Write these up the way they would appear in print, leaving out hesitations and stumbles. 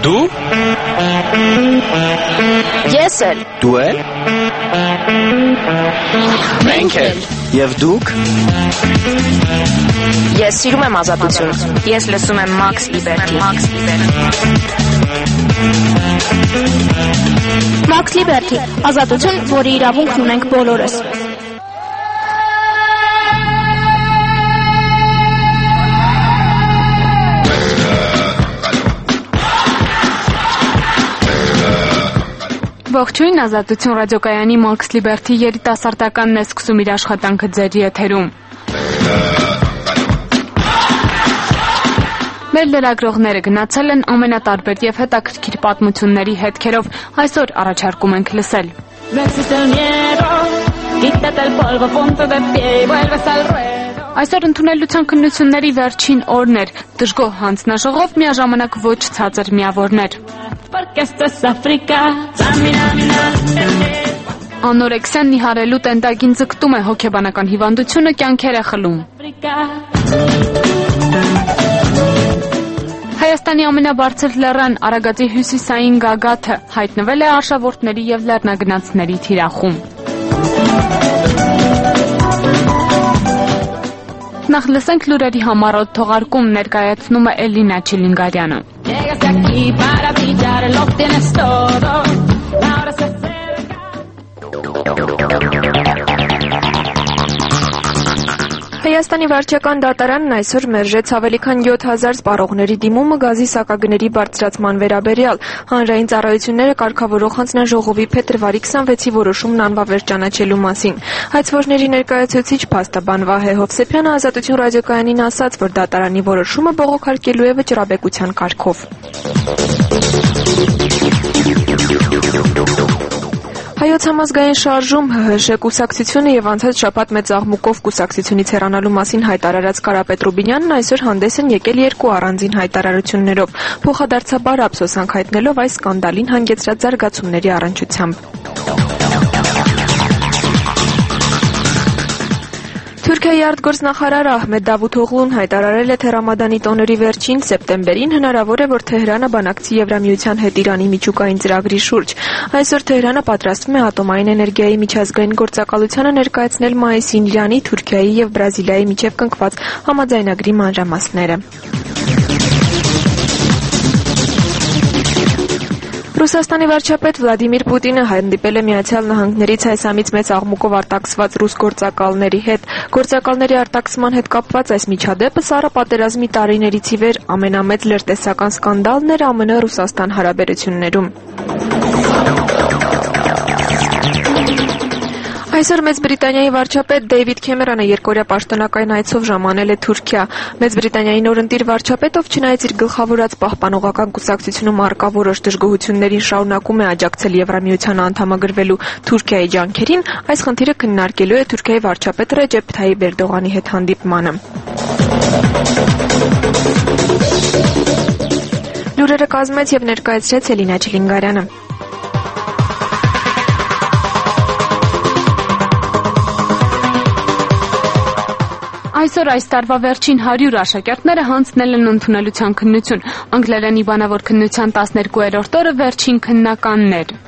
Դու։ Ես էլ։ Դու էլ։ Մենք էլ։ Եվ դուք։ Ես սիրում եմ ազատություն։ Ես լսում եմ Max Liberty։ Max Liberty, ազատություն, որի իրավունքն ունենք բոլորս։ Ողջույն, ազատություն ռադիոկայանի Max Liberty երիտասարդականն է սկսում իր աշխատանքը ձեր եթերում։ Մեր լրագրողները գնացել են ամենատարբեր եւ հետաքրքիր պատմությունների հետքերով, այսօր առաջարկում ենք լսել։ Այսօր ընդունելության քննությունների վերջին օրն էր, դժգոհ հանձնաժողով միաժամանակ ոչ ցածր միավորներ։ Անորեքսիան նիհարելու տենտագին ձգտում է, հոգեբանական հիվանդությունը կյանքեր է խլում։ Հայաստանի ամենաբարձր լեռան Արագածի հյուսիսային գագաթը հայտնվել է արշավորդների և լեռնագնացների թիրախում։ Նախ լսենք լուրերի համառոտ թողարկում, ներկայացնում է Էլինա Չիլինգարյանը։ Հայաստանի վարչական դատարանն այսօր մերժեց ավելի քան 7000 սպառողների դիմումը գազի սակագների բարձրացման վերաբերյալ։ Հանրային ծառայությունները կարգավորող հանձնաժողովի փետրվարի 26-ի որոշումն անվավեր ճանաչելու մասին։ Հայցվորների ներկայացուցիչ փաստաբան Վահե Հովսեփյանը Ազատություն ռադիոկայանին ասաց, որ դատարանի որոշումը բողոքարկելու է վճռաբեկության կարգով։ Հայոց համազգային շարժում ՀՀՇ կուսակցությունը եւ անցած շաբաթ մեծ աղմուկով կուսակցությունից հեռանալու մասին հայտարարած Կարապետ Ռուբինյանն այսօր հանդես են եկել երկու առանձին հայտարարություններով, փոխադարձաբար ափսոսանք հայտնելով այս սկանդալին հանգեցրած զարգացումների առնչությամբ։ Թուրքիայի արտգործնախարար Ահմեդ Դավութօղլուն հայտարարել է, թե Ռամադանի տոների վերջին սեպտեմբերին հնարավոր է, որ Թեհրանը բանակցի Եվրամիության հետ Իրանի միջուկային ծրագրի շուրջ։ Այսօր Թեհրանը պատրաստվում է ատոմային էներգիայի միջազգային գործակալությանը ներկայացնել մայիսին Իրանի, Թուրքիայի եւ Բրազիլիայի միջև կնքված համաձայնագրի մանրամասները։ Ռուսաստանի վարչապետ Վլադիմիր Պուտինը հանդիպել է Միացյալ Նահանգներից այսամից մեծ աղմուկով արտաքսված ռուս գործակալների հետ։ Գործակալների արտաքսման հետ կապված այս միջադեպը սառը պատերազմի տարիներից ի վեր ամենամեծ լրտեսական սկանդալն էր ԱՄՆ-Ռուսաստան հարաբերություններում։ Այսօր Մեծ Բրիտանիայի վարչապետ Դեյվիդ Քեմերոնը երկօրյա պաշտոնական այցով ժամանել է Թուրքիա։ Մեծ Բրիտանիայի նորընտիր վարչապետով չնայած իր գլխավորած պահպանողական կուսակցությունում առկա որոշ դժգոհություններին շարունակում է աջակցել Եվրամիության անդամագրվելու Թուրքիայի ջանքերին, այս խնդիրը քննարկելու է Թուրքիայի վարչապետ Ռեջեփ Թայիպ Էրդողանի հետ հանդիպմանը։ Լուրերը կազմեց եւ ներկայացրեց Էլինա Չիլինգարյանը։ Այսօր այս տարվա վերջին 100 աշակերտները հանձնել են ընդունելության քննություն։ Անգլերենի բանավոր քննության 12-րդ օրը վերջին քննականն էր։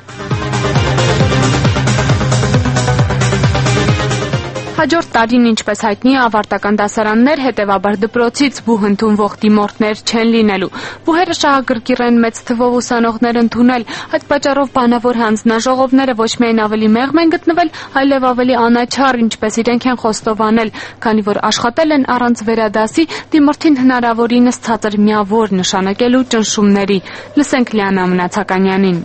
Հաջորդ տարին, ինչպես հայտնի է, ավարտական դասարաններ, հետևաբար դպրոցից բուհընդունվող դիմորդներ չեն լինելու։ Բուհերը շահագրգիռ են մեծ թվով ուսանողներ ընդունել, այդ պատճառով բանավոր հանձնաժողովները ոչ միայն ավելի մեղմ են գտնվել, այլև ավելի անաչառ, ինչպես իրենք են խոստովանել, քանի որ աշխատել են առանց վերադասի դիմորդին հնարավորինս ցածր միավոր նշանակելու ճնշումների։ Լսենք Լիանա Մնացականյանին։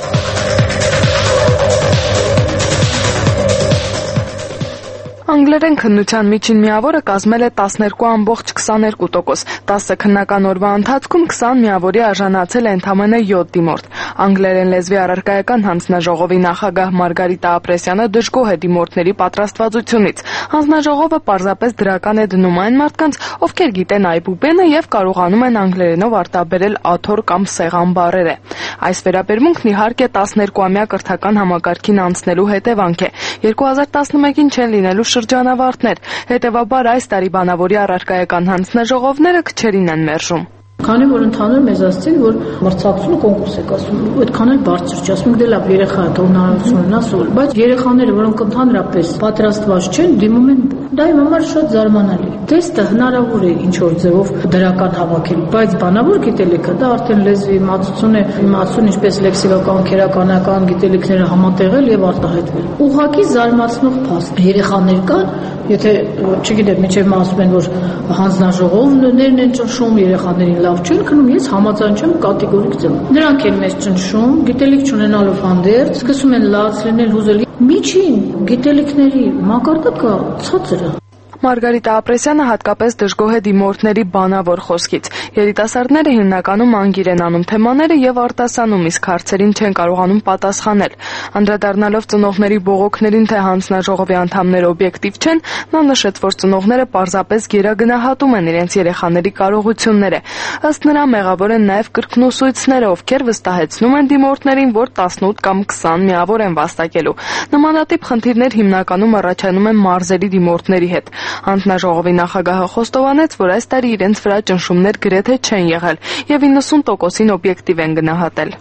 Անգլերեն քննության միջին միավորը կազմել է 12.22%, 10 քննական օրվա ընթացքում 20 միավորի արժանացել է ընդամենը 7 դիմորդ։ Անգլերեն լեզվի առարկայական հանձնաժողովի նախագահ Մարգարիտա Ապրեսյանը դժգոհ է դիմորդների պատրաստվածությունից։ Հանձնաժողովը պարզապես դրական է դնում այն մարդկանց, ովքեր գիտեն այբուբենը եւ կարողանում են անգլերենով արտաբերել աթոռ կամ սեղան բառերը։ Այս վերաբերմունքն իհարկե 12-ամյա կրթական համակարգին անցնելու հետևանք է։ 2011-ին չեն լինելու շրջանավարտներ, հետևաբար այս տարի բանավորի առարկայական հանձնաժողովները քչերին են մերժում։ Քանի որ ընդհանուր մեզ ասցին, որ մրցակցությունը կոնկուրս է կազմում, այդքան էլ բարձր չի, ասում ենք դե լավ երեխա է, հնարավորություն ունենա սովոր, բայց երեխաները, որոնք ընդհանրապես պատրաստված չեն, դիմում են դա իմ համար շատ զարմանալի։ Տեստը հնարավոր է ինչ որ ձևով դրական հավաքել, բայց բանավոր գիտելիքը դա արդեն լեզվի իմացություն է, իմացություն ինչպես լեքսիկական, քերականական գիտելիքները համատեղել եւ արտահայտվել։ Ուղղակի զարմացնող փաստ երեխաներ կան, եթե չգիտեմ, միջև ասում են, որ հանձնաժողովներն են ճնշում, երեխաներին լավ չեն քնում, ես համաձայն չեմ կատեգորիկ ձևով։ Նրանք են մեզ ճնշում, գիտելիք չունենալով հանդերձ, սկսում են լաց լինել, հուզել։ Միջին գիտելիքների մակարդակը ցածր է։ Մարգարիտա Ապրեսյանը հատկապես դժգոհ է դիմորդների բանավոր խոսքից։ Երիտասարդները հիմնականում անգիր են անում թեմաները եւ արտասանում, իսկ հարցերին չեն կարողանում պատասխանել։ Անդրադառնալով ծնողների բողոքներին, թե հանձնաժողովի անդամները օբյեկտիվ չեն, նա նշեց, որ ծնողները պարզապես գերագնահատում են իրենց երեխաների կարողությունները։ Ըստ նրա, մեղավոր են նաեւ կրկնուսույցները, ովքեր վստահեցնում են դիմորդներին, որ 18 կամ 20 միավոր են վաստակելու։ Նմանատիպ խնդիրներ հիմնականում առաջանում են մարզերի դիմորդների հետ։ Հանձնաժողովի նախագահը խոստովանեց, որ այս տարի իրենց վրա ճնշումներ գրեթե չեն եղել եւ 90%-ին օբյեկտիվ են գնահատել։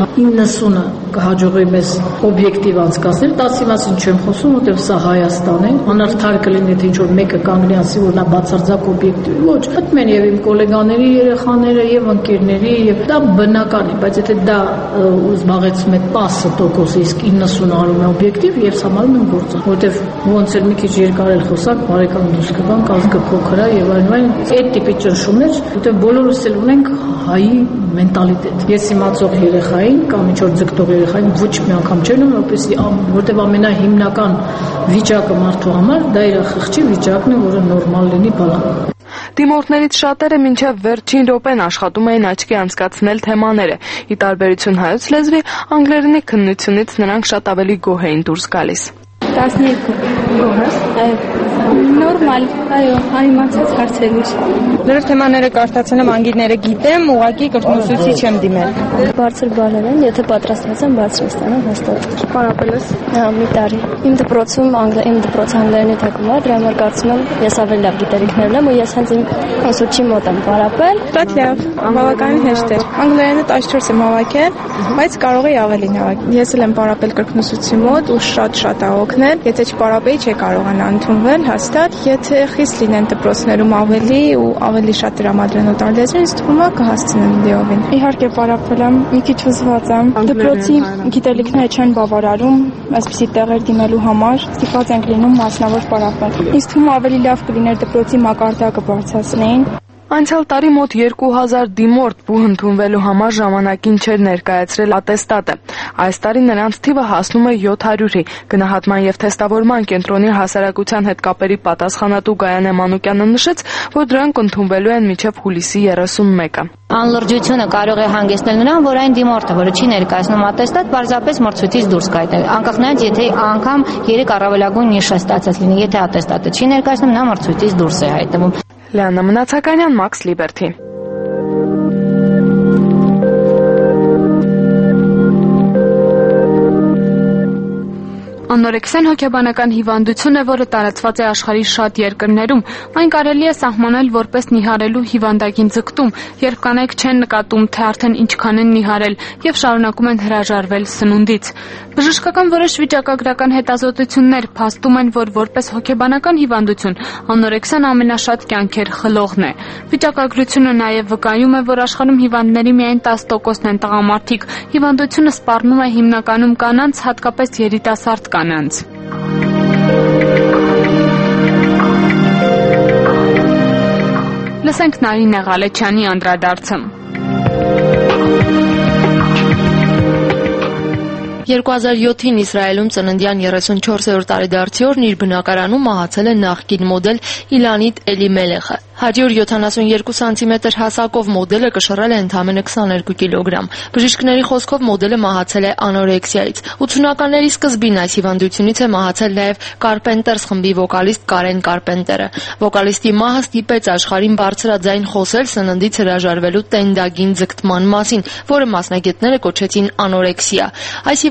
90-ը կհաջողվի մեզ օբյեկտիվ անցկացնել, 10-ի մասին չեմ խոսում, որտեղ սա Հայաստան է, անարդար կլինի, թե ինչ որ մեկը կանգնի ասի, որ նա բացարձակ օբյեկտիվ է։ Ոչ, պատմում են եւ իմ գոլեգաների երեխաները եւ ընկերների եւ դա բնական է, բայց եթե դա զբաղեցնում է 10%, իսկ 90-ը արում է օբյեկտիվ եւ համարում են գործը, որտեղ ոնց էլ մի քիչ երկար էլ խոսակ, բարեկամ դուրս կգան, կազգը փոքր է եւ այլն, այդ տիպի ճնշումներ, որտեղ բոլորս էլ ունենք հայի մենտալիտետ։ Ես իմացող երեխային կամ ինչ որ ձգտող երեխային ոչ մի անգամ չեմ ունում, որտեղ ամենահիմնական վիճակը մարդու համար դա իր խղճի վիճակն է, որը նորմալ լինի բալան։ Դիմորդներից շատերը մինչև վերջին րոպեն աշխատում էին աչքի անցկացնել թեմաները։ Ի տարբերություն հայոց լեզվի, անգլերենի քննությունից նրանք շատ ավելի գոհ էին դուրս գալիս։ 12 գոհ ես։ Նորմալ, այո, անիմացած հարցերից։ Լրիվ թեմաները կարդացել եմ, անգիրները գիտեմ, ուղղակի կրկնուսույցի չեմ դիմել։ Բարձր բալեր են, եթե պատրաստված եմ, բարձր ստանամ հաստատ։ Պարապել ես։ Մի տարի։ Իմ դպրոցում անգլերենի թակում է, դրա համար կարծում եմ, ես ավելի լավ գիտելիքներ ունեմ ու ես հենց իմ ուսուցչի մոտ եմ պարապել։ Շատ լավ, բավականին հեշտ էր։ Անգլերենը 14 եմ հավաքել, բայց կարող էի ավելին հավաքել։ Ես էլ եմ պարապել կրկնուսուցչի մոտ ու շատ է օգնել։ Եթե չպարապեի, չէի կարողանա ընդունվել հաստատ, եթե խիստ լինեն դպրոցներում ավելի շատ տրամադրեն օտար լեզվին, ինձ թվում է կհասցնեն լիովին։ Իհարկե պարապել եմ, մի քիչ հուզված եմ։ Դպրոցի գիտելիքները չեն բավարարում այսպիսի տեղեր դիմելու համար, ստիպված ենք լինում մասնավոր պարապել։ Ինձ թվում է ավելի լավ կլիներ դպրոցի մակարդակը բարձրացնեին։ Անցյալ տարի մոտ 2000 դիմորդ բուհ ընդունվելու համար ժամանակին չէր ներկայացրել ատեստատը։ Այս տարի նրանց թիվը հասնում է 700-ի։ Գնահատման եւ թեստավորման կենտրոնի հասարակության հետ կապերի պատասխանատու Գայանե Մանուկյանը նշեց, որ դրանք ընդունվելու են մինչև հուլիսի 31-ը։ Անլրջությունը կարող է հանգեցնել նրան, որ այն դիմորդը, որը չի ներկայացնում ատեստատ, պարզապես մրցույթից դուրս կայտել։ Անկախ նրանից, եթե անգամ 3 առավելագույն նիշ ստացած լինի, եթե ատեստատը չի ներկայացնում, նա մրցույթից դուրս է հայտնվում։ Լիանա Մնացականյան, Max Liberty։ Անորեքսիան հոգեբանական հիվանդություն է, որը տարածված է աշխարհի շատ երկրներում։ Այն կարելի է սահմանել որպես նիհարելու հիվանդագին ձգտում, երբ կանայք չեն նկատում, թե արդեն ինչքան են նիհարել եւ շարունակում են հրաժարվել սնունդից։ Բժշկական որոշ վիճակագրական հետազոտություններ փաստում են, որ որպես հոգեբանական հիվանդություն անորեքսիան ամենաշատ կյանքեր խլողն է։ Վիճակագրությունը նաեւ վկայում է, որ աշխարհում հիվանդների միայն 10%-ն են տղամարդիկ։ Հիվանդությունը սպառնում է հիմնականում կանանց, հատկապես երիտասարդ կանանց։ Լսենք Նարինե Ղալեչյանի անդրադարձը։ 2007-ին Իսրայելում ծննդյան 34-րդ տարեդարձի օրն իր բնակարանում մահացել է նախկին մոդել Իլանիտ Էլիմելեխը։ 172 սանտիմետր հասակով մոդելը կշռել է ընդամենը 22 կիլոգրամ։ Բժիշկների խոսքով մոդելը մահացել է անորեքսիայից։ 80-ականների սկզբին այս հիվանդությունից է մահացել նաև Carpenters խմբի վոկալիստ Կարեն Կարպենտերը։ Վոկալիստի մահը ստիպեց աշխարհին բարձրաձայն խոսել սննդից հրաժարվելու տենդագին ձգտման մասին, որը մասնագետները կոչեցին անորեքսիա։ Այս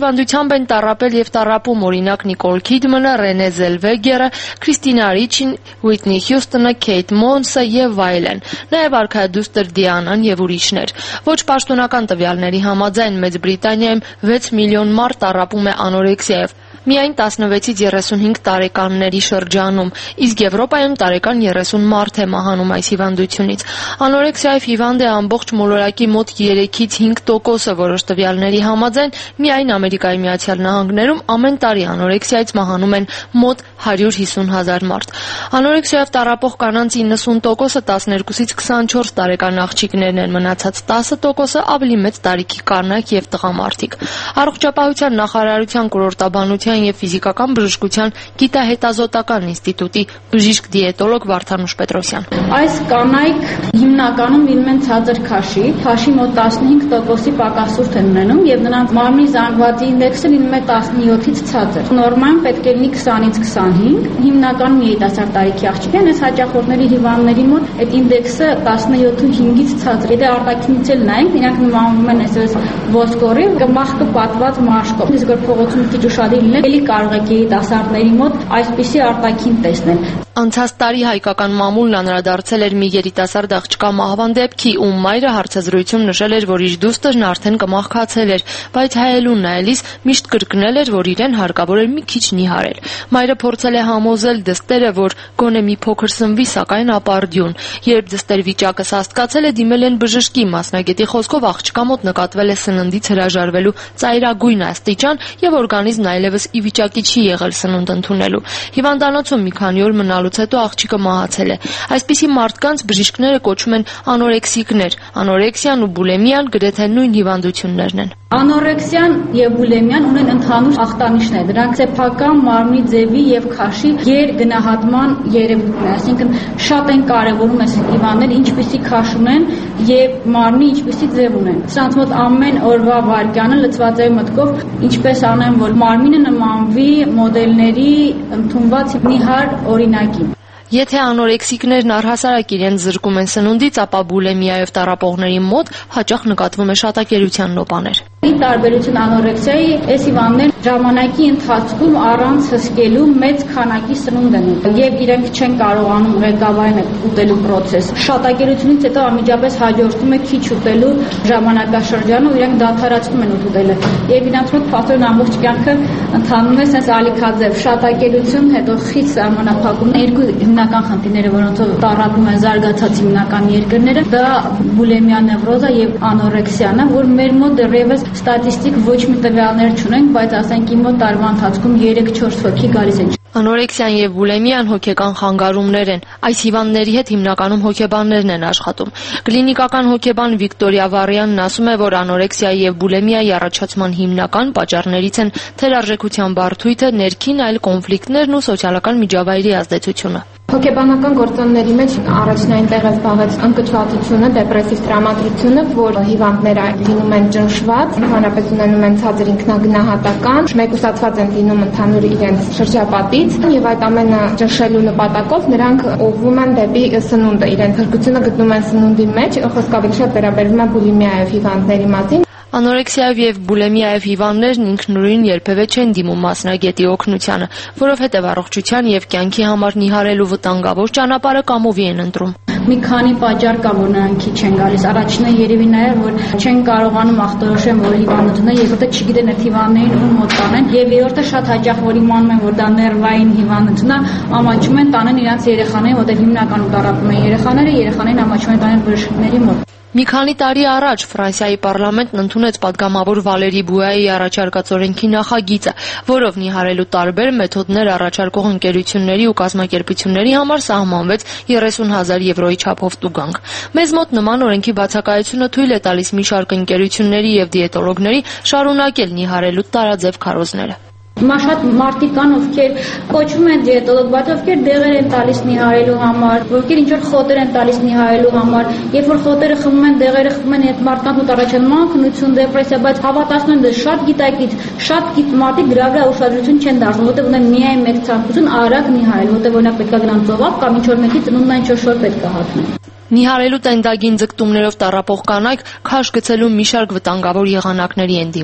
հիվանդությամբ են տառապել եւ տառապում օրինակ Նիկոլ Քիդմանը, Ռենե Զելվեգերը, Քրիստինա Ռիչին, Ուիթնի Հյուսթոնը, Քեյթ Մոնսը եւ այլն, նաեւ արքայադուստր Դիանան եւ ուրիշներ։ Ոչ պաշտոնական տվյալների համաձայն Մեծ Բրիտանիայում 6 միլիոն մարդ տառապում է անորեքսիայով, միայն 16-ից 35 տարեկանների շրջանում, իսկ Եվրոպայում տարեկան 30 մարդ է մահանում այս հիվանդությունից։ Անորեքսիայով հիվանդ է ամբողջ մոլորակի մոտ 3-ից 5%-ը, որոշ տվյալների համաձայն միայն Ամերիկայի Միացյալ Նահանգներում ամեն տարի անորեքսիայից մահանում են մոտ 150,000 մարդ։ Անորեքսիայով տառապող կանանց 90%-ը 12-ից 24 տարեկան աղջիկներն են, մնացած 10%-ը ավելի մեծ տարիքի կանայք եւ տղամարդիկ։ Առողջապահության նախարարության կուրորտաբանության եւ ֆիզիկական բժշկության գիտահետազոտական ինստիտուտի բժիշկ դիետոլոգ Վարդանուշ Պետրոսյան։ Այս կանայք հիմնականում լինում են ցածր քաշի մոտ 15%-ի պակասուրդ են ունենում եւ նրանց մարմնի զանգվածի ինդեքսը լինում է 17-ից ցածր։ Նորմայում պետք է լինի 20-ից 25, հիմնականում երիտասարդ տարիքի աղջիկներ, այս հաճախորդների հիվանդների մոտ այդ ինդեքսը 17.5-ից ցածր։ Եթե արտաքինից էլ նայենք, իրանք նմանվում են այսպես ոսկորի, մահկը պատված մաշկով։ Իսկ որ փողոցում քիչ ուշադիր լինել, էլի կարող եք երիտասարդների մոտ այսպիսի արտաքին տեսնել։ Անցած տարի հայկական մամուլն անդրադարձել էր մի երիտասարդ աղջկա մահվան դեպքի, ում մայրը հարցազրույցում նշել էր, որ իր դուստրն արդեն կմահկացել էր, բայց հայելուն նայելիս միշտ կրկնել էր, որ իրեն հարկավոր էր մի քիչ նիհարել։ Մայրը փորձել է համոզել դստերը, որ գոնե մի փոքր սնվի, սակայն ապարդյուն։ Երբ դստեր վիճակը սաստկացել է, դիմել են բժշկի, մասնագետի խոսքով աղջկա մոտ նկատվել է սննդից հրաժարվելու ծայրագույն աստիճան եւ օրգանիզմն այլևս ի վիճակի չի եղել սնունդ ընդունելու։ Հիվանդանոցում մի քանի օր մնալուց հետո աղջիկը մահացել է։ Այսպիսի մարդկանց բժիշկները կոչում են անորեքսիկներ։ Անորեքսիան ու բուլեմիան գրեթե նույն հիվանդություններն են։ Անորեքսիան եւ բուլեմիան ունեն ընդհանուր ախտանիշներ։ Դրանք սեփական մարմնի ձևի եւ քաշի գերգնահատման երևույթն է, այսինքն շատ են կարեւորում այս հիվանդները ինչպիսի քաշ ունեն եւ մարմնի ինչպիսի ձև ունեն։ Սրանց մոտ ամեն օրվա վայրկյանը լցված է մտքով ինչպես անեն, որ մարմինը նմանվի մոդելների ընդունված նիհար օրինակին։ Եթե անորեքսիկներն առհասարակ իրենց զրկում են սնունդից, ապա բուլեմիայով տառապողների մոտ հաճախ նկատվում է շատակերության նոպաներ։ Ի տարբերություն անորեքսիայի, այս հիվանդներն ժամանակի ընթացքում առանց հսկելու մեծ քանակի սնունդ են ուտում եւ իրենք չեն կարողանում ղեկավարել այդ ուտելու process-ը։ Շատակերությունից հետո անմիջապես հաջորդում է քիչ ուտելու ժամանակաշրջանը ու իրենք դադարեցնում են ուտելը։ Եվ իրանց մոտ փաստորեն ամբողջ կյանքը ընթանում է sense ալիքաձև շատակերություն, հետո խիստ սահմանափակում, երկու հիմնական խնդիրները, որոնցով տառապում են զարգացած հիմնական երկրները, դա բուլեմիա նևրոզը եւ անորեքսիան է, որ մեր մոտ դեռևս ստատիստիկ ոչ մի տվյալներ չունենք, բայց ասենք իմ մոտ տարվա ընթացքում 3-4 հոգի գալիս են։ Անորեքսիան եւ բուլեմիան հոգեկան խանգարումներ են։ Այս հիվանդների հետ հիմնականում հոգեբաններն են աշխատում։ Կլինիկական հոգեբան Վիկտորիա Վարյանն ասում է, որ անորեքսիայի եւ բուլեմիայի առաջացման հիմնական պատճառներից են թերարժեքության բարդույթը, ներքին այլ կոնֆլիկտներն ու սոցիալական միջավայրի ազդեցությունը։ Հոգեբանական գործոնների մեջ առաջնային տեղ է զբաղեց ընկճվածությունը, դեպրեսիվ տրամադրությունը, որ հիվանդները լինում են ճնշված, հանրապես ունենում են ցածր ինքնագնահատական, մեկուսացված են լինում ընդհանուր իրենց շրջապատից եւ այդ ամենը ճնշելու նպատակով նրանք ուղղվում են դեպի սնունդը, իրենց հրկությունը գտնում են սնունդի մեջ, խոսքը ավելի շատ վերաբերվում է բուլիմիայով հիվանդների մասին։ Անորեքսիայով եւ բուլեմիայով հիվանդներն ինքնուրույն երբևէ չեն դիմում մասնագետի օգնությանը, որովհետեւ առողջության եւ կյանքի համար նիհարելու վտանգավոր ճանապարհը կամովի են ընտրում։ Մի քանի պատճառ կա, որ նրանք քիչ են գալիս։ Առաջինը երևի նա է, որ չեն կարողանում ախտորոշել, որ հիվանդությունը, երկրորդը չգիտեն այդ հիվանդներին ում մոտ տանեն, եւ երրորդը շատ հաճախ որ իմանում են, որ դա ներվային հիվանդություն է, ամաչում են տանեն իրենց երեխաներին, որտեղ հիմնականում տառապում են երեխաներին ամաչում են տանեն բժիշկների մոտ։ Մի քանի տարի առաջ Ֆրանսիայի պարլամենտն ընդունեց պատգամավոր Վալերի Բուայի առաջարկած օրենքի նախագիծը, որով նիհարելու տարբեր մեթոդներ առաջարկող ընկերությունների ու կազմակերպությունների համար սահմանվեց 30,000 եվրոյի չափով տուգանք։ Մեզ մոտ նման օրենքի բացակայությունը թույլ է տալիս մի շարք ընկերությունների եւ դիետոլոգների շարունակել նիհարելու տարաձև քարոզները։ Հիմա շատ մարդիկ կան, ովքեր կոչվում են դիետոլոգ, բայց ովքեր դեղեր են տալիս նիհարելու համար, ովքեր ինչ-որ խոտեր են տալիս նիհարելու համար, երբ որ խոտերը խմում են, դեղերը խմում են, այդ մարդկանց մոտ առաջանում քնություն, դեպրեսիա, բայց հավատացնում եմ, շատ գիտակից, շատ գիտ մարդիկ դրա վրա ուշադրություն չեն դարձնում, որտեղ ունեն միայն մեկ ցանկություն արագ նիհարել, որտեղ օրինակ պետք է գնան ծովափ կամ ինչ-որ մեկի ծնունդն այն չոր պետք է հատնեն։ Նիհարելու տենդագին ձգտումներով տառապող կանայք քաշ գցելու մի շարք վտանգավոր եղանակների են դիմում։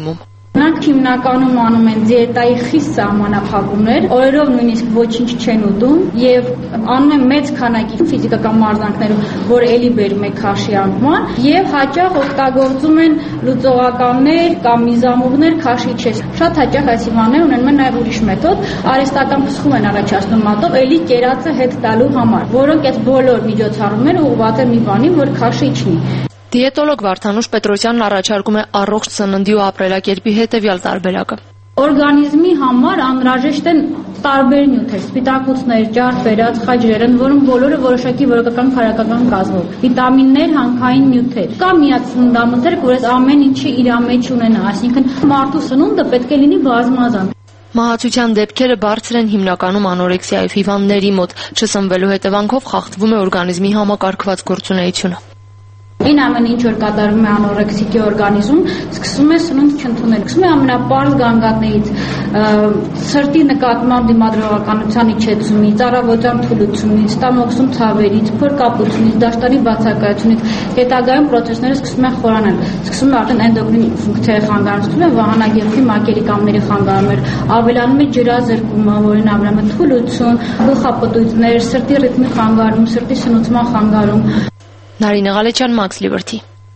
Նրանք հիմնականում անում են դիետայի խիստ սահմանափակումներ, օրերով նույնիսկ ոչինչ չեն ուտում եւ անում են մեծ քանակի ֆիզիկական մարզանքներով, որը ելի բերում է քաշի անկման եւ հաճախ օգտագործում են լուծողականներ կամ միզամուղներ քաշի չէ։ Շատ հաճախ այս հիվանդները ունենում են նաեւ ուրիշ մեթոդ, արհեստական փսխում են առաջացնում մատով էլի կերածը հետ տալու համար, որոնք այս բոլոր միջոցառումները ուղղված են մի բանի, որ քաշի չնի։ Դիետոլոգ Վարդանուշ Պետրոսյանն առաջարկում է առողջ սննդի ու ապրելակերպի հետևյալ տարբերակը։ Օրգանիզմի համար անհրաժեշտ են տարբեր նյութեր, սպիտակուցներ, ջարդ, վերածխա ջրերն, որոնք բոլորը որոշակի որակական քարակական կազմով, վիտամիններ, հանքային նյութեր։ Կա միացննդամթերք, որ այս ամեն ինչը իր մեջ ունենա, այսինքն մարդու սնունդը պետք է լինի բազմազան։ Մահացության դեպքերը բարձր են հիմնականում անորեքսիայով հիվանդների մոտ, չսնվելու հետևանքով խախտվում է օրգանիզմի համակարգված գործունեությունը։ Այն ամեն ինչ որ կատարվում է անորեքսիկի օրգանիզմում, սկսում է սնունդ չընդունել։ Սկսում է ամենապարզ գանգատներից, սրտի նկատմամբ դիմադրողականության իջեցումից, առավոտյան թուլությունից, ստամոքսում ցավերից, փորկապությունից, դաշտանի բացակայությունից, հետագայում պրոցեսները սկսում են խորանալ։ Սկսում է արդեն էնդոկրին ֆունկցիայի խանգարում, վահանագեղձի մակերիկամների խանգարումներ, ավելանում է ջրազրկումը, որին ավելանում է թուլություն, գլխապտույտներ, սրտի ռիթմի խանգարում, սրտի սնուցման խանգարում։ Նարինե Ղալեչյան, Max Liberty։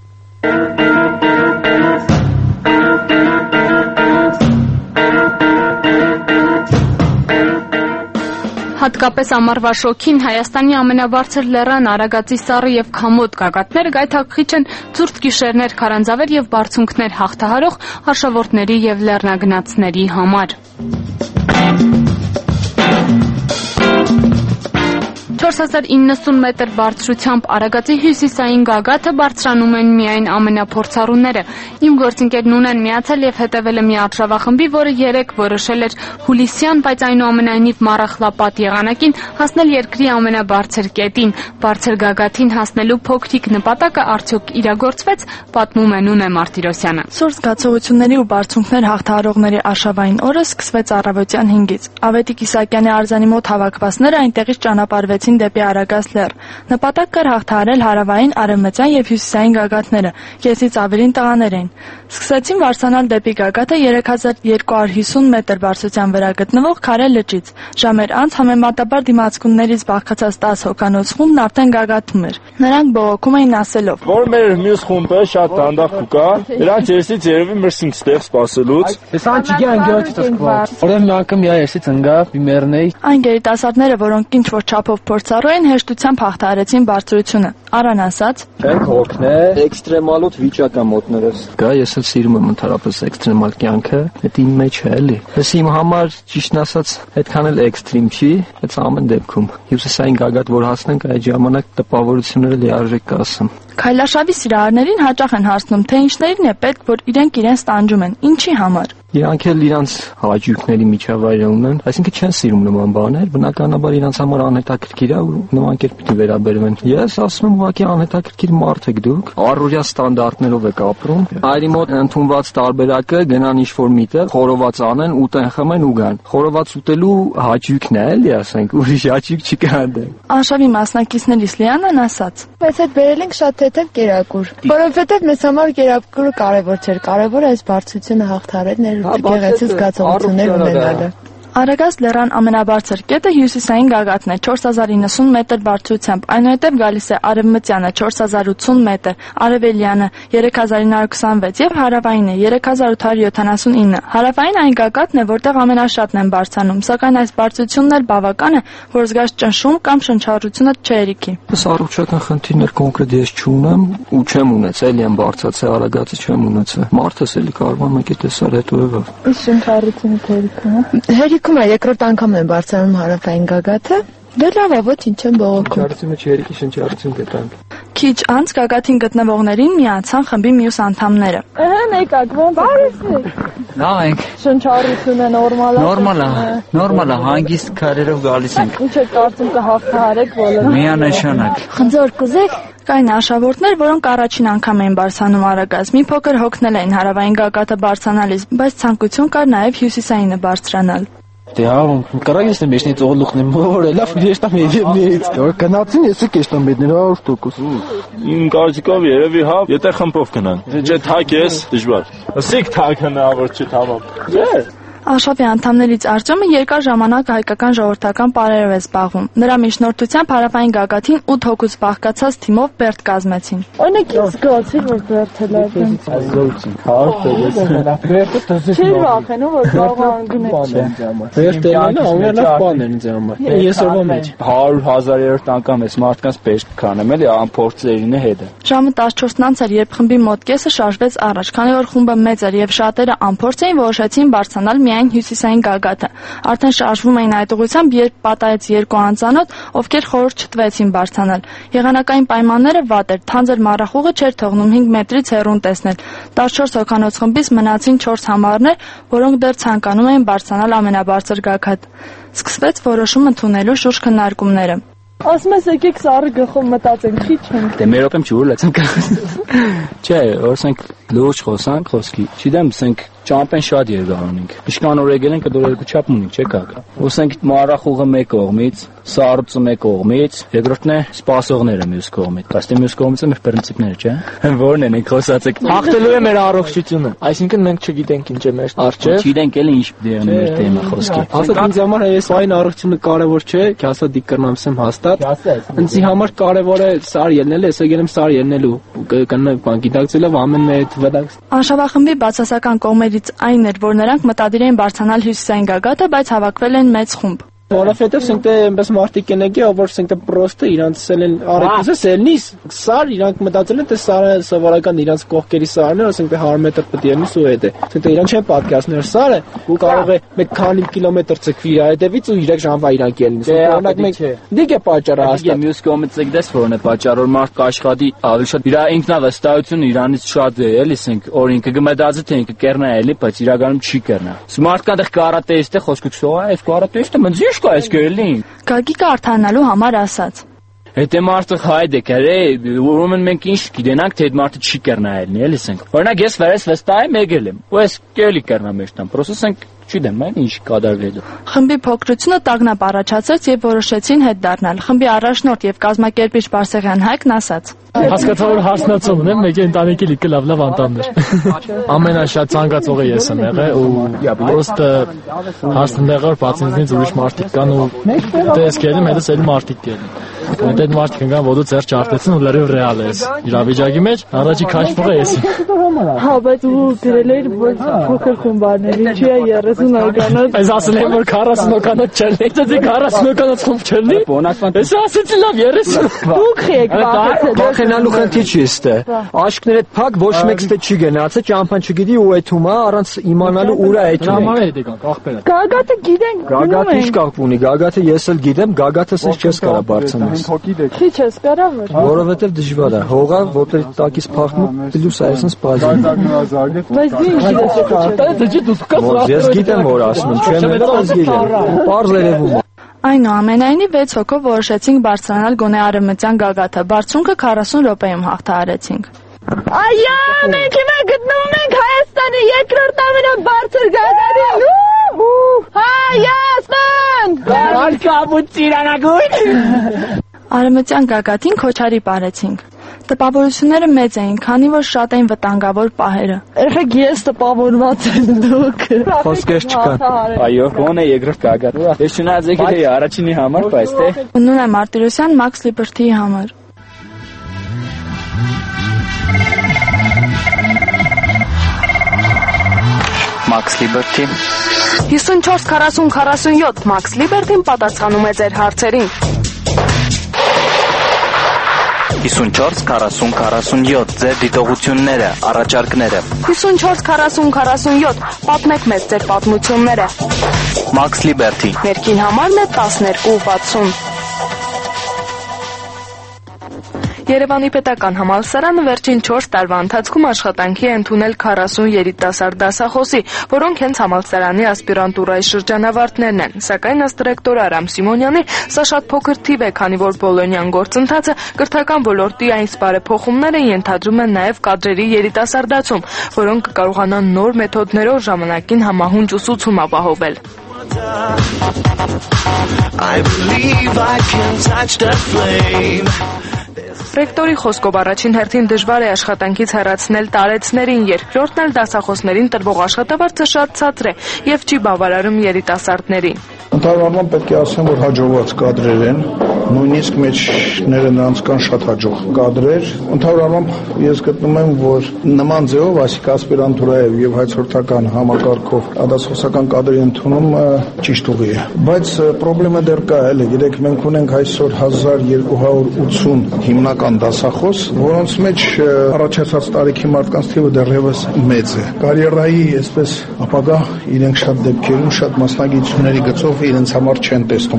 Հատկապես ամառվա շոգին Հայաստանի ամենաբարձր լեռան Արագածի սառը եւ Քամոտ գագաթները գայթակղիչ են ցուրտ գիշերներ, քարանձավեր եւ բարձունքներ հաղթահարող արշավորդների եւ լեռնագնացների համար։ 4090 մետր բարձրությամբ Արագածի հյուսիսային գագաթը բարձրանում են միայն ամենափորձառուները։ Իմ գործընկերն ունեն միացել եւ հետեւել է մի արշավախմբի, որը երեք որոշել էր հուլիսյան, բայց այնուամենայնիվ մառախլապատ եղանակին հասնել երկրի ամենաբարձր կետին։ Բարձր գագաթին հասնելու փոքրիկ նպատակը արդյոք իրագործվեց, պատմում է Նունե Մարտիրոսյանը։ Սուր զգացողությունների ու բարձունքներ հաղթահարողների արշավային օրը սկսվեց առավոտյան 5-ից։ Ավետիք Իսահակյանի արձանի մոտ հավաքվածները այնտեղից ճանապարհվեցին դեպի Արագած լեռ։ Նպատակ կար հաղթահարել հարավային, արևմտյան եւ հյուսիսային գագաթները, կեսից ավելին տղաներ էին։ Սկսեցին վարձանալ դեպի գագաթը 3250 մետր բարձրության վրա գտնվող Քարե լճից։ Ժամեր անց համեմատաբար դիմացկուններից բաղկացած 10 հոգանոց խումբն արդեն գագաթում էր։ Նրանք բողոքում էին ասելով. Որ մեր մյուս խումբը շատ դանդաղ կա, նրանք երեսից երևի մեր 5 ստեղ սպասելուց։ Հեսան չգան գյոչ տսկված։ Որև մի անգամ յա երեսից ընկա, բիմերնեի։ Այն գերիտասարդները, որոնք ինչ որ չափով փորձառու են, հեշտությամբ հաղթահարեցին բարձրությունը։ Արան ասաց. Ենք հոգներ, էքստրեմալոտ վիճակ է մոտներս։ Գա ես էլ սիրում եմ ընդհանրապես էքստրեմալ կյանքը, դա իմ մեջ է էլի։ Ես իմ համար ճիշտն ասած այդքան էլ էքստրիմ չի, բայց ամեն դեպքում հյուսիսային գագաթ որ հասնենք այդ ժամանակ տպավորությունները լիարժեք կասեմ։ Քայլարշավի սիրահարներին հաճախ են հարցնում, թե ինչներին է պետք, որ իրենք իրենց տանջում են, ինչի համար։ Իրանք էլ իրանց հաճույքների միջավայրը ունեն, այսինքն չեն սիրում նման բաներ, բնականաբար իրանց համար անհետաքրքիր է ու նման կերպ պիտի վերաբերվեն։ Ես ասում եմ ուղղակի անհետաքրքիր մարդ եք դուք, առօրյա ստանդարտներով եք ապրում։ Այրի մոտ ընդունված տարբերակը գնան ինչ-որ միտեղ, խորոված անեն, ուտեն խմեն ու գան։ Խորոված ուտելու հաճույքն է, էլի ասենք, ուրիշ հաճույք չկա այնտեղ։ Արշավի մասնակիցներից Լիանան ասաց. Բայց այդ բերել ենք շատ թեթև կերակուր, որովհետև մեզ համար կերակուրը կարևոր չէր, կարևորը այս բարձրությունը հաղթահարելն էր ու գեղեցիկ զգացողություններ ունենալը։ Արագած լեռան ամենաբարձր կետը հյուսիսային գագաթն է 4090 մետր բարձրությամբ, այնուհետև գալիս է արևմտյանը 4080 մետր, արևելյանը 3926 եւ հարավայինը 3879։ Հարավային այն գագաթն է, որտեղ ամենաշատն են բարձրանում, սակայն այս բարձրությունն էլ բավական է, որ զգաս ճնշում կամ շնչառությունը չերիքի։ Ես առողջական խնդիրներ կոնկրետ ես չունեմ ու չեմ ունեցել, էլի եմ բարձրացել Արագածը չեմ ունեցել։ Մարդս էլի կարող եմ եկել տեսալ հետո եւը։ Իսկ շնչառությունը թերիքը։ Ում է երկրորդ անգամ են բարձրանում հարավային գագաթը։ Դե լավ է, ոչինչ չեմ բողոքում։ Շնչառությունը չերիքի շնչառություն գտանք։ Քիչ անց գագաթին գտնվողներին միացան խմբի մյուս անդամները։ Ահա եկաք, ոնց բարեսեք։ Լավ ենք։ Շնչառությունը նորմալ է։ Նորմալ է, հանգիստ քարերով գալիս ենք։ Ինչ եք կարծում կհաղթահարեք բոլորը։ Միանշանակ։ Խնձոր կուզեք։ Կային արշավորդներ, որոնք առաջին անգամ էին բարձրանում Արագած, մի փոքր հոգնել էին հարավային գագաթը բարձրանալիս, բայց ցանկություն կար նաև հյուսիսայինը բարձրանալ։ Դե հա, կարա ես մեջնից օղլուխն եմ, որ լավ ես տամ մեծ։ Գնացին ես կեշտամ մեջներ 100%։ Իմ կարծիքով երևի հա, եթե խմբով գնան։ Դե թակ ես, դժվար։ Ասիկ թակը նա որ չթավամ։ Չէ։ Արշավի անդամներից Արտյոմը երկար ժամանակ հայկական ժողովրդական պարերով է զբաղվում։ Նրա միջնորդությամբ հարավային գագաթին 8 հոգուց բաղկացած թիմով բերդ կազմեցին։ Օրինակ ինձ զգացի, որ բերդը լավ է։ Ազգություն, հարթ է։ Չէ՞ վախենում, որ բաղան գնաց։ Բերդը ամենալավ բանն է ինձ համար։ Ես օրվա մեջ 100,000-րդ անգամ ես մարդկանց պես կանեմ, էլի անփորձերին է հետը։ Ժամը 14-ն անց էր, երբ խմբի մոտ կեսը շարժվեց առաջ, քանի որ խումբը մեծ էր եւ շատերը անփորձ էին, որոշեցին բարձրանալ միայն հյուսիսային գագաթը։ Արդեն շարժվում էին այդ ուղղությամբ, երբ պատահեց երկու անծանոթ, ովքեր խորհուրդ չտվեցին բարձրանալ։ Եղանակային պայմանները վատ էր, թանձր մառախուղը չէր թողնում 5 մետրից հեռուն տեսնել։ 14 հոգանոց խմբից մնացին 4 համարներ, որոնք դեռ ցանկանում էին բարձրանալ ամենաբարձր գագաթ։ Սկսվեց որոշում ընդունելու շուրջ քննարկումները։ Ասում ես եկեք սառը գլխով մտածենք, չի չենք։ Դե մեր օպեմ չուր լացանք։ Չէ, օրսենք լուրջ խոսանք խոսքի։ Չգիտեմ, ասենք ճամփեն շատ երկար ունենք։ Իշքան որ եկել ենք, դեռ երկու չափ ունենք, չէ՞ կակա։ Ասենք մառախուղը մեկ կողմից, սառույցը մեկ կողմից, երկրորդն է սպասողները մյուս կողմից։ Բայց դե մյուս կողմից է մեր պրինցիպները, չէ՞։ Որն են խոսացեք։ Հաղթելու է մեր առողջությունը։ Այսինքն մենք չգիտենք ինչ է մեր արժե։ Չգիտենք էլի ինչ դերն է մեր թեմա խոսքի։ Ասած ինձ համար այս այն առողջությունը կարևոր չէ, քասա դիք կրնամսեմ հաստատ։ Ինձ համար կարևոր է սար ելնելը, ես եկել եմ սար ելնելու։ Կննեմ բան գիտակցելով ամեն մեծ վտանգ։ Անշավախմբի բացասական կողմերից այն էր, որ նրանք մտադիր էին բարձրանալ հյուսիսային գագաթը, բայց հավաքվել են մեծ խումբ։ Որովհետև սենքտե այնպես մարդիկ են եկել, որ սենքտե պրոստը իրանց սելեն արեկուսը սելնիս սար իրանք մտածել են թե սարը սովորական իրանց կողքերի սարն է, սենքտե 100 մետր պետք է ելնի ու հետ է։ Սենքտե իրան չեն պատկերացնել սարը, ու կարող է մեկ քանի կիլոմետր ցկվի իր հետևից ու 3 ժամվա իրանք ելնի։ Օրինակ մենք դիգե պատճառը հաստատ։ Մյուս կողմից եկդես որն է պատճառը, որ մարդ կաշխատի ավելի շատ իր ինքնավստահությունը իրանից շատ է, էլի սենք օրինքը գմդածը թե ինքը կերնա էլի, բայց իրականում չի կերնա։ Մարդը այնտեղ կարատեիստ է խոսքը չսողա, այս կարատեիստը մնձի այս գերլին Գագիկը արդանալու համար ասաց. Հետո մարդը հայդ է կերե, ուրեմն մենք ինչ գիտենանք, թե այդ մարդը չի կերնայելնի, էլի ասենք։ Օրինակ ես վրես վստահ եմ եկել եմ, ու ես կելի կերնամեջտամ, պրոստը ասենք չգիտեմ, այն ինչ կատարվելու։ Խմբի փոքրությունը տագնապ առաջացրեց եւ որոշեցին հետ դառնալ։ Խմբի առաջնորդ եւ կազմակերպիչ Բարսեղյան Հայկն ասաց. Հասկացա որ հարցնացող ունեմ, մեկ ընտանիքի լիքը լավ անտաններ։ Ամենաշատ ցանկացողը ես եմ եղել ու պրոստը հասնելը բացինձնից ուրիշ մարդիկ կան ու դες կերեմ, հետս էլ մարդիկ կերեմ։ Այդ մարդիկ կան, որ դու ծեր չարտեցին ու լրիվ ռեալ ես։ Իրավիճակի մեջ առաջի քաշվողը ես։ Հա, բայց ու գրել էր որ փոքր խմբարներ, ինչի է 30 հոգանոց։ Այս ասել եմ որ 40 հոգանոց չլինի, դե 40 հոգանոց խումբ չլինի։ Ես ասեցի լավ 30։ Դուք եք Բախենալու խնդիր չի ստե։ Աշկները փակ ոչ մեկը չի գնացը, ճամփան չգիտի ու այդում է, առանց իմանալու ուր է այդում։ Ժամանակ է դեկանք ախպերը։ Գագաթը գիտենք։ Գագաթը ինչ կապ ունի, գագաթը ես էլ գիտեմ, գագաթը ես չես կարա բարձրանալ։ Չի չես կարա որ։ Որովհետև դժվար է, հողը որտեղ տակից փախնում, պլյուս այսպես բաժին։ Բայց դու ինչ ես։ Ես գիտեմ որ ասում, չեմ ես գիտեմ։ Պարզ երևում է։ Այնուամենայնիվ 6 հոգով որոշեցինք բարձրանալ գոնե արևմտյան գագաթը։ Բարձունքը 40 րոպեում հաղթահարեցինք։ Այո, մենք հիմա գտնվում ենք Հայաստանի երկրորդ ամենաբարձր գագաթին։ Հայաստան! Կապուց ծիրանագույն։ Արևմտյան գագաթին քոչարի պարեցինք։ Տպավորությունները մեծ էին, քանի որ շատ էին վտանգավոր պահերը։ Երեք ես տպավորված եմ դուք։ Խոսքեր չկան։ Այո, գոնե երկրորդ գագաթ։ Ես չնայած եկել էի առաջինի համար, բայց թե Նունե Մարտիրոսյան Մաքս Լիբերթիի համար։ Մաքս Լիբերթի 54-40-47 Մաքս Լիբերթին պատասխանում է ձեր հարցերին։ 54-40-47 ձեր դիտողությունները, առաջարկները։ 54-40-47 պատմեք մեզ ձեր պատմությունները։ Մաքս Լիբերթի Ներքին համարն է 12-60։ Երևանի պետական համալսարանը վերջին 4 տարվա ընթացքում աշխատանքի է ընդունել 40 երիտասարդ դասախոսի, որոնք հենց համալսարանի ասպիրանտուրայի շրջանավարտներն են, սակայն ըստ ռեկտոր Արամ Սիմոնյանի, սա շատ փոքր թիվ է, քանի որ բոլոնյան գործընթացը կրթական ոլորտի այն սպառեփոխումները ենթադրում են նաև կադրերի երիտասարդացում, որոնք կկարողանան նոր մեթոդներով ժամանակին համահունչ ուսուցում ապահովել։ I believe I can touch the flame. Ռեկտորի խոսքով առաջին հերթին դժվար է աշխատանքից հեռացնել տարեցներին, երկրորդն էլ դասախոսներին տրվող աշխատավարձը շատ ցածր է եւ չի բավարարում երիտասարդներին։ Ընդհանրապես պետք է ասեմ, որ հաջողված կադրեր են, նույնիսկ մեջները նրանց կան շատ հաջող կադրեր։ Ընդհանրապես ես գտնում եմ, որ նման ձևով, այսինքն ասպիրանտուրայով եւ հայցորդական համակարգով դասախոսական կադրի ընդունումը ճիշտ ուղի է։ Բայց խնդրեմը դեռ կա, էլի, գիտեք, մենք ունենք այսօր 1280 հիմնական դասախոս, որոնց մեջ առաջացած տարիքի մարդկանց թիվը դեռևս մեծ է։ Կարիերայի, այսպես, ապագա իրենք շատ դեպքերում շատ մասնագիտությունների գծով իրենց համար չեն տեսնում։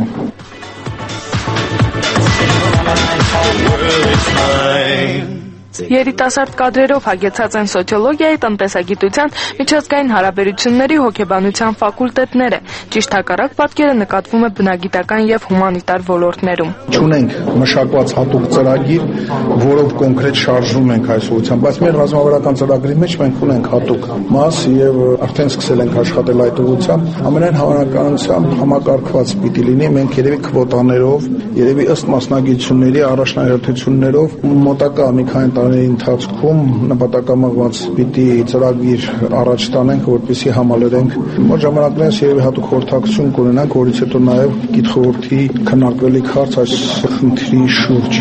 Երիտասարդ կադրերով հագեցած են սոցիոլոգիայի, տնտեսագիտության, միջազգային հարաբերությունների, հոգեբանության ֆակուլտետները։ Ճիշտ հակառակ պատկերը նկատվում է բնագիտական եւ հումանիտար ոլորտներում։ Չունենք մշակված հատուկ ծրագիր, որով կոնկրետ շարժում ենք այս ուղղությամբ, բայց մեր ռազմավարական ծրագրի մեջ մենք ունենք հատուկ մաս եւ արդեն սկսել ենք աշխատել այդ ուղղությամբ։ Ամենայն հավանականությամբ համակարգված պիտի լինի, մենք երևի քվոտաներով, երևի ըստ մասնագիտությունների առաջնահերթություններով մոտակա մի քանի տարիների ընթացքում նպատակամղված պիտի ծրագիր առաջ տանենք, որպեսզի համալրենք։ Մոտ ժամանակներս երևի հատուկ խորհրդակցություն կունենանք, որից հետո նաև գիտխորհրդի քննարկվելիք հարց այս խնդրի շուրջ։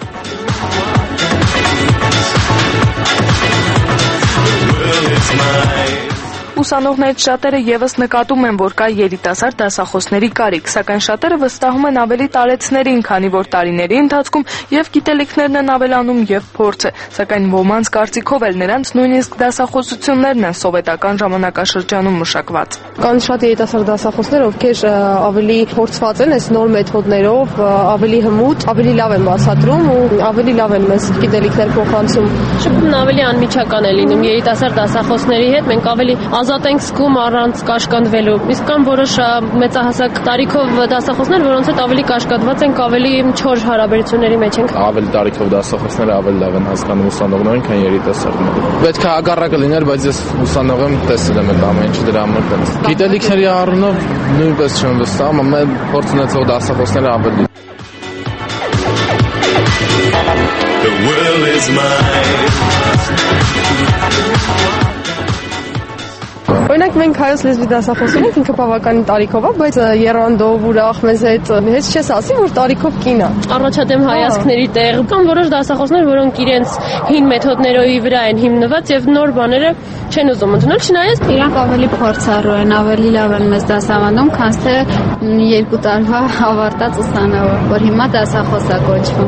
Ուսանողներից շատերը եւս նկատում են, որ կա երիտասարդ դասախոսների կարիք, սակայն շատերը վստահում են ավելի տարեցներին, քանի որ տարիների ընթացքում եւ գիտելիքներն են ավելանում եւ փորձը, սակայն ոմանց կարծիքով էլ նրանց նույնիսկ դասախոսություններն են սովետական ժամանակաշրջանում մշակված։ Կան շատ երիտասարդ դասախոսներ, ովքեր ավելի փորձված են այս նոր մեթոդներով, ավելի հմուտ, ավելի լավ են բացատրում ու ավելի լավ են մեզ գիտելիքներ փոխանցում։ Շփումն ավելի անմիջական է լինում երիտասարդ դասախոսների հետ, մենք ավելի ազատ ենք զգում առանց կաշկանդվելու։ Իսկ կան որոշ մեծահասակ տարիքով դասախոսներ, որոնց հետ ավելի կաշկանդված ենք, ավելի չոր հարաբերությունների մեջ ենք։ Ավելի տարիքով դասախոսները ավելի լավ են հասկանում ուսանողներին, քան երիտասարդները։ Պետք է հակառակը լիներ, բայց ես ուսանող եմ, տեսել եմ այդ ամեն ինչը դրա համար տենց։ Գիտելիքների առումով նույնպես չեմ վստահում, ամեն փորձ ունեցող դասախոսները ավելի։ The world is mine. Օրինակ մենք հայոց լեզվի դասախոսներ ենք, ինքը բավականին տարիքով է, բայց երանդով ուրախ մեզ հետ հեչ չես ասի, որ տարիքով կին է։ Առաջադեմ հայացքների տեղ կան որոշ դասախոսներ, որոնք իրենց հին մեթոդների վրա են հիմնված եւ նոր բաները չեն ուզում ընդունել, չնայած իրանք ավելի փորձառու են, ավելի լավ են մեզ դասավանդում, քան թե 2 տարվա ավարտած ուսանողը, որ հիմա դասախոս է կոչվում։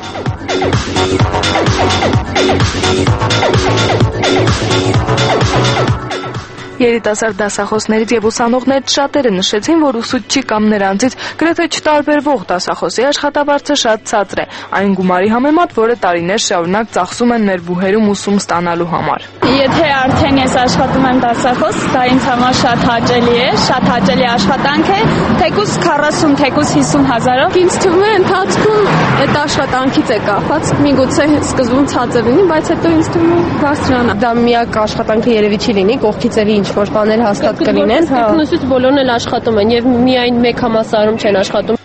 Երիտասարդ դասախոսներից եւ ուսանողներից շատերը նշեցին, որ ուսուցչի կամ նրանցից գրեթե չտարբերվող դասախոսի աշխատավարձը շատ ցածր է, այն գումարի համեմատ, որը տարիներ շարունակ ծախսում են ներբուհերում ուսում ստանալու համար։ Եթե արդեն ես աշխատում եմ դասախոս, դա ինձ համար շատ հաճելի է, շատ հաճելի աշխատանք է, թեկուզ 40, թեկուզ 50 հազարով։ Ինձ թվում է ընթացքում այդ աշխատանքից է կախված, միգուցե սկզբում ցածր լինի, բայց հետո ինձ թվում է բարձրանա։ Դա միակ աշխատանքը երևի չի լինի, կողքից էլի ինչ-որ բաներ հաստատ կլինեն, հա։ Կնուսից բոլորն էլ աշխատում են եւ միայն մեկ համասարում չեն աշխատում։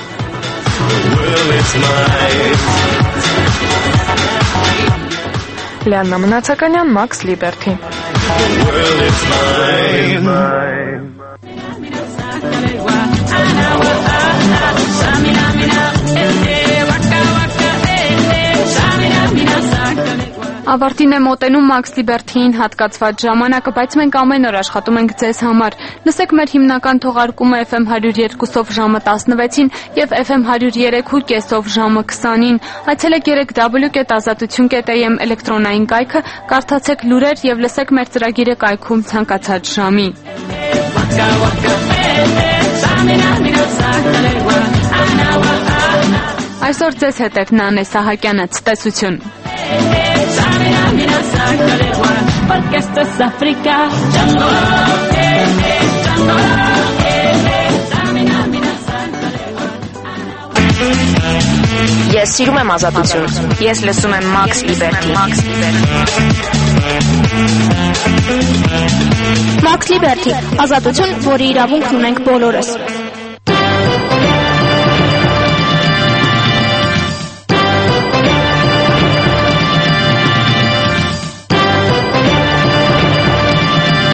Լիաննա Մնացականյան, Max Liberty։ Ավարտին է մոտենում Max Liberty-ին հատկացված ժամանակը, բայց մենք ամեն օր աշխատում ենք ձեզ համար։ Լսեք մեր հիմնական թողարկումը FM 102-ով ժամը 16-ին եւ FM 103.5-ով ժամը 20-ին։ Այցելեք www.azatutun.am էլեկտրոնային կայքը, կարդացեք լուրեր եւ լսեք մեր ծրագիրը կայքում ցանկացած ժամի։ Այսօր ձեզ հետ է Նանե Սահակյանը, ցտեսություն։ Porque esto es África. Ես սիրում եմ ազատություն։ Ես լսում եմ Max Liberty. Max Liberty, ազատություն, որի իրավունքն ունենք բոլորս։